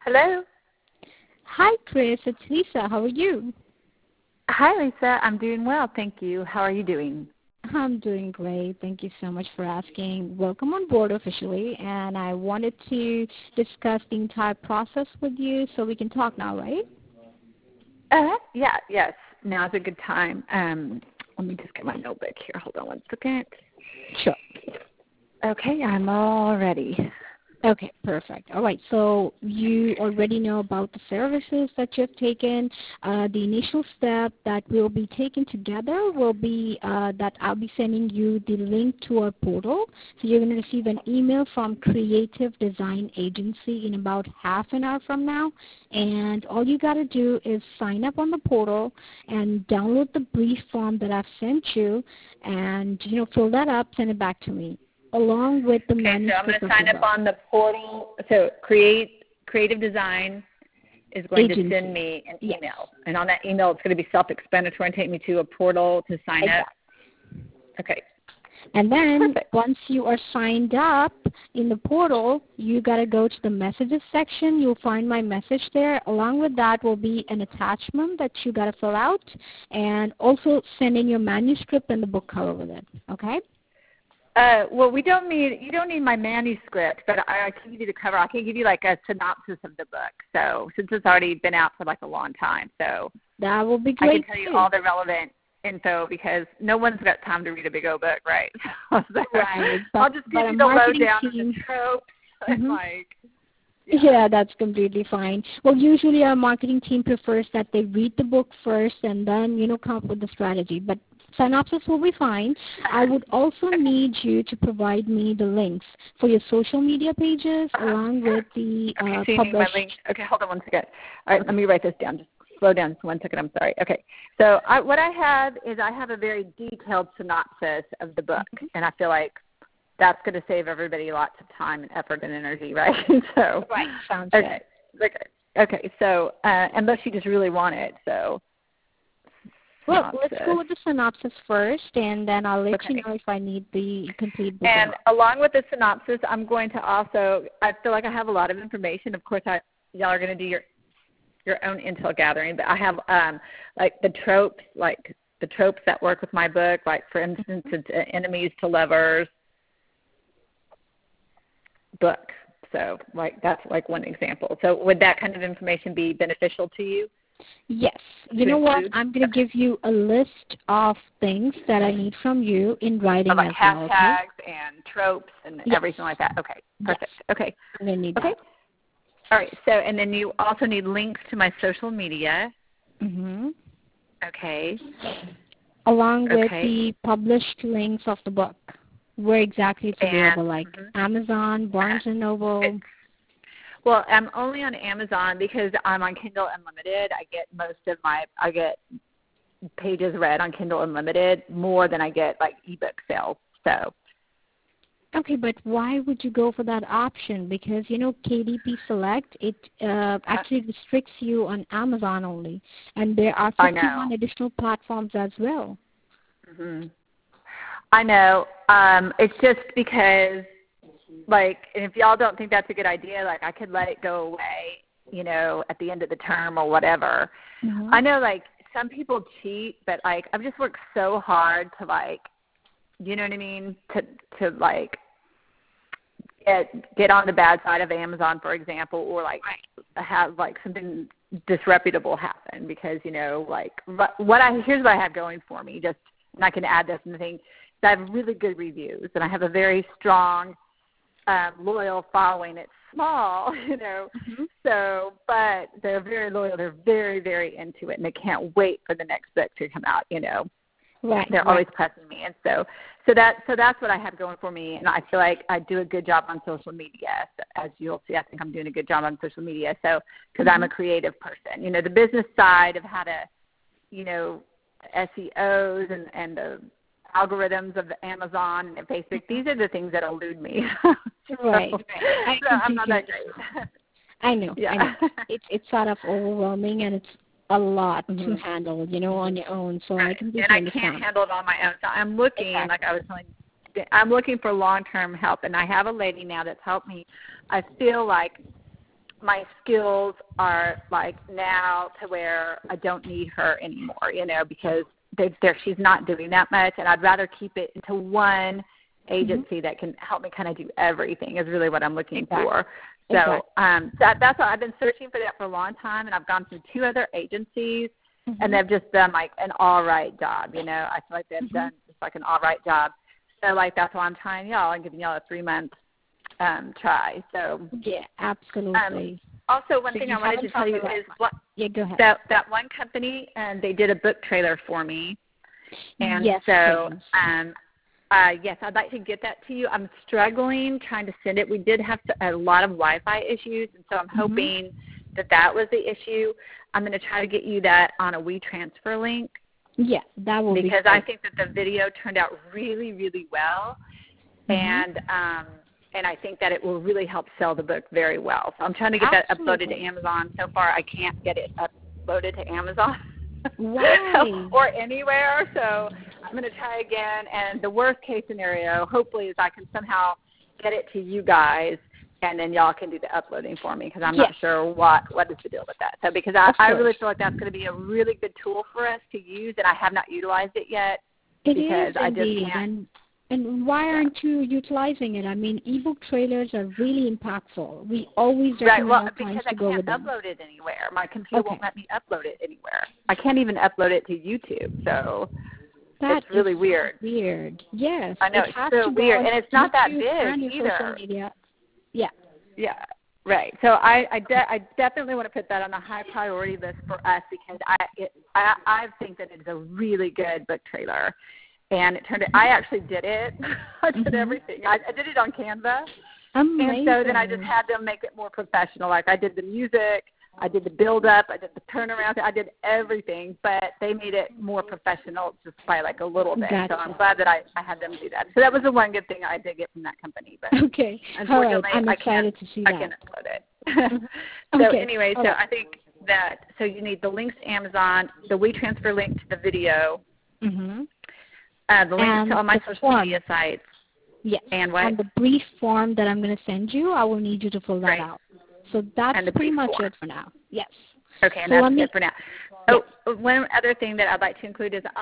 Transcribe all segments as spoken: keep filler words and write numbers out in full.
Hello. Hi, Chris. It's Lisa. How are you? Hi, Lisa. I'm doing well, thank you. How are you doing? I'm doing great. Thank you so much for asking. Welcome on board officially, and I wanted to discuss the entire process with you so we can talk now, right? Uh, yeah, yes. Now's a good time. Um, let me just get my notebook here. Hold on one second. Sure. Okay, I'm all ready. Okay, perfect. All right, so you already know about the services that you've taken. Uh, the initial step that we'll be taking together will be uh, that I'll be sending you the link to our portal. So you're going to receive an email from Creative Design Agency in about half an hour from now. And all you got to do is sign up on the portal and download the brief form that I've sent you and, you know, fill that up, send it back to me, along with the okay, manuscript. So I'm going to sign up on the portal. So create Creative Design is going Agency. to send me an email. Yes. And on that email, it's going to be self-explanatory and take me to a portal to sign Exactly. up. Okay. And then Perfect. once you are signed up in the portal, you got to go to the messages section. You'll find my message there. Along with that will be an attachment that you got to fill out and also send in your manuscript and the book cover with it. Okay? Uh, well, we don't need you don't need my manuscript, but I, I can give you the cover. I can give you like a synopsis of the book. So since it's already been out for like a long time, so that will be great. I can tell you all the relevant info because no one's got time to read a big old book, right? so right. But, I'll just give you the lowdown and the tropes mm-hmm. and like. Yeah. yeah, that's completely fine. Well, usually our marketing team prefers that they read the book first and then, you know, come up with the strategy. But synopsis will be fine. I would also need you to provide me the links for your social media pages along with the uh, okay, so you published. Need my link. Okay, hold on one second. All right, let me write this down. Just slow down just one second. I'm sorry. Okay, so I, what I have is I have a very detailed synopsis of the book, mm-hmm. and I feel like that's going to save everybody lots of time and effort and energy, right? so right, sounds okay. good. Okay, okay. So uh, unless you just really want it, so. Well, synopsis. let's go with the synopsis first, and then I'll let okay. you know if I need the complete book. And along with the synopsis, I'm going to also, I feel like I have a lot of information. Of course, I, y'all are going to do your your own intel gathering, but I have um, like the tropes, like the tropes that work with my book, like, for instance, it's enemies to lovers book. So, like, that's like one example. So would that kind of information be beneficial to you? Yes. You know what? I'm going to give you a list of things that I need from you in writing oh, like as hashtags well. Okay? and tropes and yes. everything like that. Okay, perfect. Yes. Okay. I'm going to need okay. that. All right. So, and then you also need links to my social media. Mm-hmm. Okay. Along with okay. the published links of the book. Where exactly it's available, and, like mm-hmm. Amazon, Barnes and Noble. It's, well, I'm only on Amazon because I'm on Kindle Unlimited. I get most of my, I get pages read on Kindle Unlimited more than I get like ebook sales. So. Okay, but why would you go for that option? Because, you know, K D P Select, it uh, actually restricts you on Amazon only. And there are fifty-one additional platforms as well. Mm-hmm. I know. Um, it's just because, like, and if y'all don't think that's a good idea, like, I could let it go away, you know, at the end of the term or whatever. Mm-hmm. I know, like, some people cheat, but, like, I've just worked so hard to, like, you know what I mean, to, to like, get, get on the bad side of Amazon, for example, or, like, have, like, something disreputable happen because, you know, like, what I, here's what I have going for me, just, and I can add this and the thing, I have really good reviews, and I have a very strong, um, loyal following. It's small, you know, mm-hmm. so, but they're very loyal. They're very, very into it, and they can't wait for the next book to come out, you know. Right. They're right. always pressing me, and so, so that, so that's what I have going for me, and I feel like I do a good job on social media. So as you'll see, I think I'm doing a good job on social media. So, because mm-hmm. I'm a creative person, you know, the business side of how to, you know, S E Os and and the algorithms of the Amazon and Facebook, these are the things that elude me. so, right. right. I so I'm not that great. I know. Yeah. I know. It's it's sort of overwhelming and it's a lot mm-hmm. to handle, you know, on your own. So right. I completely and I understand. can't handle it on my own. So I'm looking, exactly. like I was telling you, I'm looking for long-term help, and I have a lady now that's helped me. I feel like my skills are like now to where I don't need her anymore, you know, because they're, they're, she's not doing that much, and I'd rather keep it into one agency mm-hmm. that can help me kind of do everything is really what I'm looking exactly. for. So exactly. um, that, that's what I've been searching for that for a long time, and I've gone through two other agencies, mm-hmm. and they've just done like an all right job, you know. I feel like they've mm-hmm. done just like an all right job. So like that's why I'm trying y'all and giving y'all a three month um, try. So yeah, absolutely. Um, also, one so thing I wanted to tell you is what, yeah, go ahead. that that one company, and um, they did a book trailer for me, and yes, so um, uh, yes, I'd like to get that to you. I'm struggling trying to send it. We did have to, a lot of Wi-Fi issues, and so I'm mm-hmm. hoping that that was the issue. I'm going to try to get you that on a WeTransfer link. Yeah, that will because be I think that the video turned out really, really well, mm-hmm. and um, and I think that it will really help sell the book very well. So I'm trying to get Absolutely. that uploaded to Amazon. So far, I can't get it uploaded to Amazon Why? or anywhere. So I'm going to try again. And the worst case scenario, hopefully, is I can somehow get it to you guys, and then y'all can do the uploading for me, because I'm yes. not sure what, what is the deal with that. So because I, I really feel like that's going to be a really good tool for us to use, and I have not utilized it yet. It because is I just indeed. can't. And, and why aren't you utilizing it? I mean, ebook trailers are really impactful. We always recommend right, well, our clients to because I go with can't them. upload it anywhere. My computer okay. won't let me upload it anywhere. I can't even upload it to YouTube, so that it's really is weird. weird. Yes. I know, it it's has so to weird, go and it's not that YouTube big and your either. social media. Yeah. Yeah, right. So I I, de- I definitely want to put that on the high priority list for us, because I it, I, I think that it's a really good book trailer. And it turned out, I actually did it. I did mm-hmm. everything. I, I did it on Canva. Amazing. And so then I just had them make it more professional. Like I did the music, I did the build-up, I did the turnaround, I did everything. But they made it more professional just by like a little bit. Gotcha. So I'm glad that I, I had them do that. So that was the one good thing I did get from that company. But okay. unfortunately, All right. I'm I excited can't, to see I that. can't upload it. so okay. anyway, All so right. I think that, so you need the links to Amazon, the WeTransfer link to the video, mm-hmm. Uh, the links and to all my social form. media sites. Yes. And what? And the brief form that I'm going to send you, I will need you to fill that right. out. So that's pretty much form. it for now. Yes. Okay, and so that's me, it for now. Oh, yes. One other thing that I'd like to include is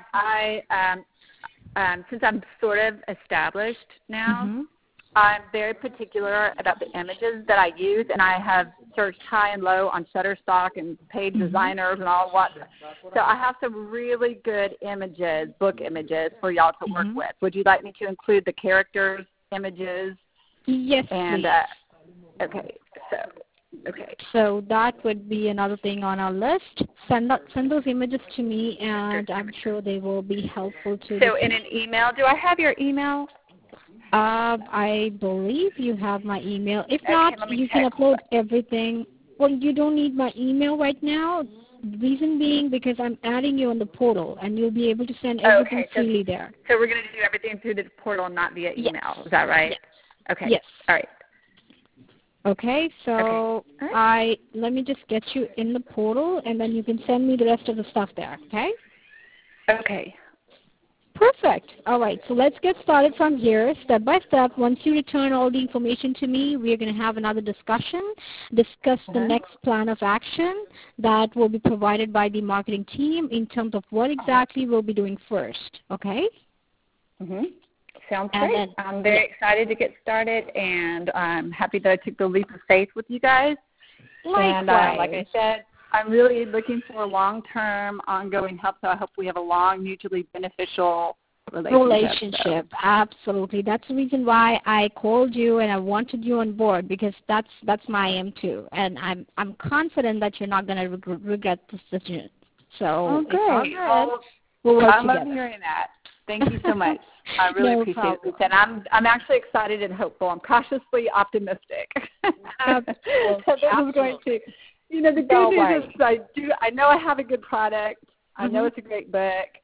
I, I um, um, since I'm sort of established now, mm-hmm. I'm very particular about the images that I use, and I have searched high and low on Shutterstock and paid mm-hmm. designers and all what. So I have some really good images, book images, for y'all to work mm-hmm. with. Would you like me to include the characters' images? Yes, and, please. Uh, okay, so okay. So that would be another thing on our list. Send that, send those images to me, and I'm sure they will be helpful to. So in an email, do I have your email? Uh, I believe you have my email. If okay, not, you check. can upload everything. Well, you don't need my email right now. Reason being because I'm adding you on the portal, and you'll be able to send everything okay, freely so, there. So we're going to do everything through the portal, not via email. Yes. Is that right? Yes. Okay. Yes. All right. Okay, so okay. Right. I let me just get you in the portal, and then you can send me the rest of the stuff there, okay? Okay. Perfect. All right, so let's get started from here, step by step. Once you return all the information to me, we're going to have another discussion, discuss uh-huh. the next plan of action that will be provided by the marketing team in terms of what exactly we'll be doing first, okay? Mm-hmm. Sounds and great. Then, I'm very yeah. excited to get started, and I'm happy that I took the leap of faith with you guys. Likewise. And uh, like I said, I'm really looking for long-term, ongoing help, so I hope we have a long, mutually beneficial relationship. Relationship, so. Absolutely. That's the reason why I called you and I wanted you on board, because that's that's my aim too. And I'm I'm confident that you're not going to reg- regret this decision. So oh, it's all good. good. Well, we'll work I together. love hearing that. Thank you so much. I really no appreciate problem. it, and I'm I'm actually excited and hopeful. I'm cautiously optimistic. Absolutely. so this is going to, you know, the good Don't news worry. is I do. I know I have a good product. I mm-hmm. know it's a great book,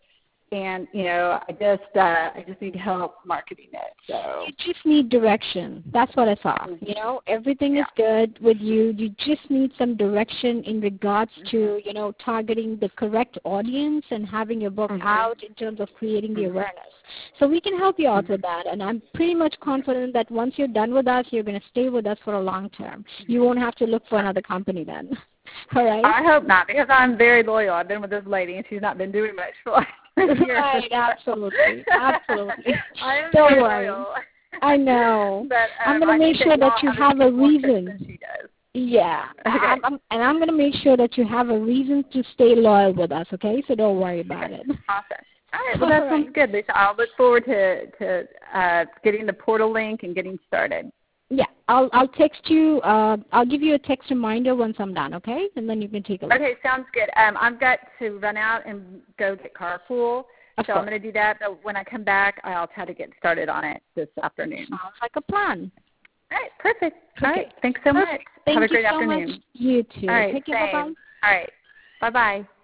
and you know, I just uh, I just need help marketing it. So you just need direction. That's what I thought. You know, everything yeah. is good with you. You just need some direction in regards Mm-hmm. to, you know, targeting the correct audience and having your book Mm-hmm. out in terms of creating the Mm-hmm. awareness. So we can help you out Mm-hmm. with that. And I'm pretty much confident that once you're done with us, you're going to stay with us for a long term. You won't have to look for another company then. All right? I hope not, because I'm very loyal. I've been with this lady, and she's not been doing much for like three years. Right, absolutely, absolutely. I am Don't very worry. loyal. I know. But um, I'm going to make sure that you have a reason. She does. Yeah, Okay. I'm, I'm, and I'm going to make sure that you have a reason to stay loyal with us, okay? So don't worry about it. Awesome. All right, well, that All sounds right. good, Lisa. I'll look forward to, to uh, getting the portal link and getting started. Yeah, I'll I'll text you. Uh, I'll give you a text reminder once I'm done, okay? And then you can take a look. Okay, sounds good. Um, I've got to run out and go get carpool, Of so course. I'm going to do that. But when I come back, I'll try to get started on it this afternoon. Sounds like a plan. All right, perfect. Okay. All right, thanks so Perfect. much. Thank Have a great you so afternoon. much. You too. All right, Take care. same. Bye-bye. All right, bye-bye.